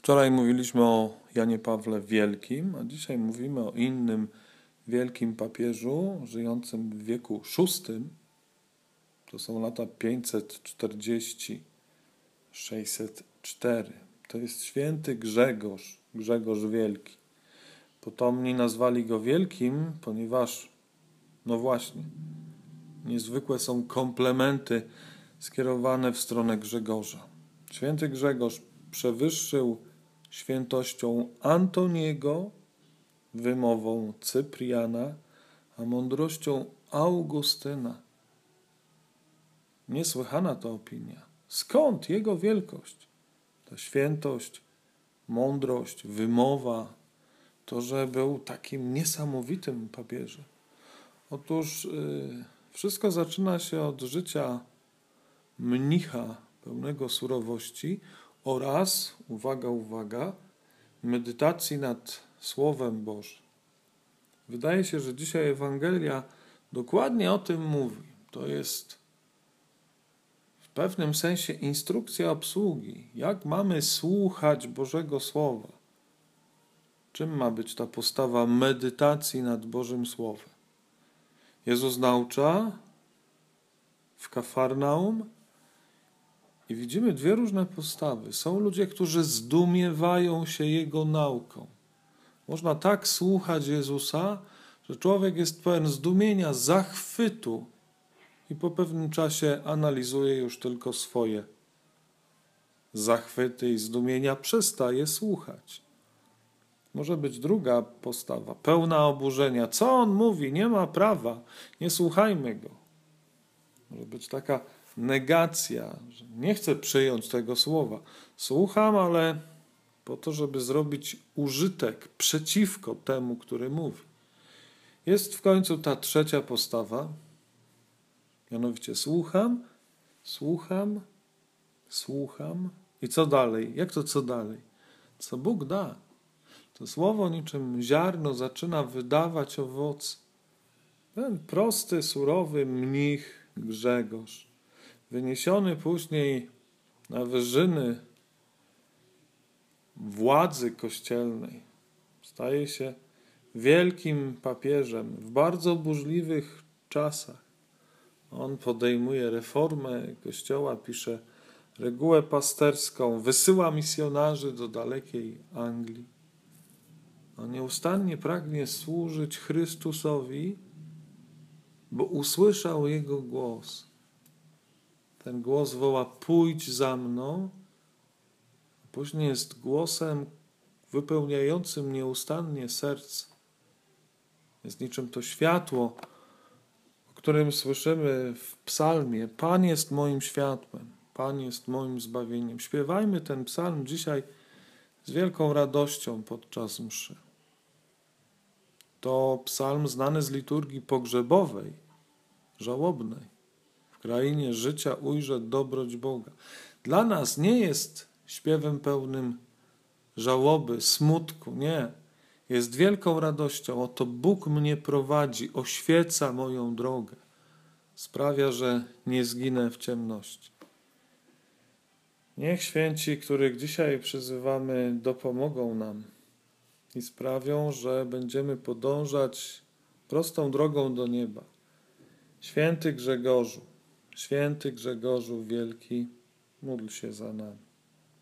Wczoraj mówiliśmy o Janie Pawle Wielkim, a dzisiaj mówimy o innym wielkim papieżu żyjącym w wieku VI. To są lata 540-604. To jest święty Grzegorz Wielki. Potomni nazwali go Wielkim, ponieważ, no właśnie, niezwykłe są komplementy skierowane w stronę Grzegorza. Święty Grzegorz przewyższył świętością Antoniego, wymową Cypriana, a mądrością Augustyna. Niesłychana to opinia. Skąd jego wielkość? Ta świętość, mądrość, wymowa, to, że był takim niesamowitym papieżem. Otóż wszystko zaczyna się od życia mnicha pełnego surowości oraz, uwaga, medytacji nad Słowem Bożym. Wydaje się, że dzisiaj Ewangelia dokładnie o tym mówi. To jest w pewnym sensie instrukcja obsługi. Jak mamy słuchać Bożego Słowa? Czym ma być ta postawa medytacji nad Bożym Słowem? Jezus naucza w Kafarnaum i widzimy dwie różne postawy. Są ludzie, którzy zdumiewają się Jego nauką. Można tak słuchać Jezusa, że człowiek jest pełen zdumienia, zachwytu i po pewnym czasie analizuje już tylko swoje zachwyty i zdumienia, przestaje słuchać. Może być druga postawa, pełna oburzenia. Co on mówi? Nie ma prawa. Nie słuchajmy go. Może być taka negacja, że nie chcę przyjąć tego słowa. Słucham, ale po to, żeby zrobić użytek przeciwko temu, który mówi. Jest w końcu ta trzecia postawa, mianowicie słucham i co dalej? Jak to co dalej? Co Bóg da? To słowo niczym ziarno zaczyna wydawać owoce. Ten prosty, surowy mnich Grzegorz, wyniesiony później na wyżyny władzy kościelnej, staje się wielkim papieżem w bardzo burzliwych czasach. On podejmuje reformę Kościoła, pisze regułę pasterską, wysyła misjonarzy do dalekiej Anglii. On nieustannie pragnie służyć Chrystusowi, bo usłyszał Jego głos. Ten głos woła: pójdź za mną. Później jest głosem wypełniającym nieustannie serce. Jest niczym to światło, o którym słyszymy w psalmie: Pan jest moim światłem, Pan jest moim zbawieniem. Śpiewajmy ten psalm dzisiaj z wielką radością podczas mszy. To psalm znany z liturgii pogrzebowej, żałobnej. W krainie życia ujrzę dobroć Boga. Dla nas nie jest śpiewem pełnym żałoby, smutku, nie. Jest wielką radością. Oto Bóg mnie prowadzi, oświeca moją drogę. Sprawia, że nie zginę w ciemności. Niech święci, których dzisiaj przyzywamy, dopomogą nam i sprawią, że będziemy podążać prostą drogą do nieba. Święty Grzegorzu Wielki, módl się za nami.